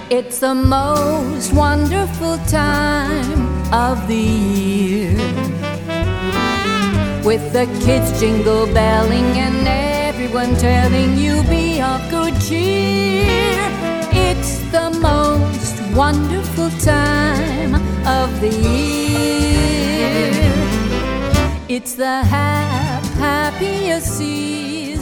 It's the most wonderful time of the year, with the kids jingle belling and everyone telling you be of good cheer. It's the most wonderful time of the year. It's the happiest season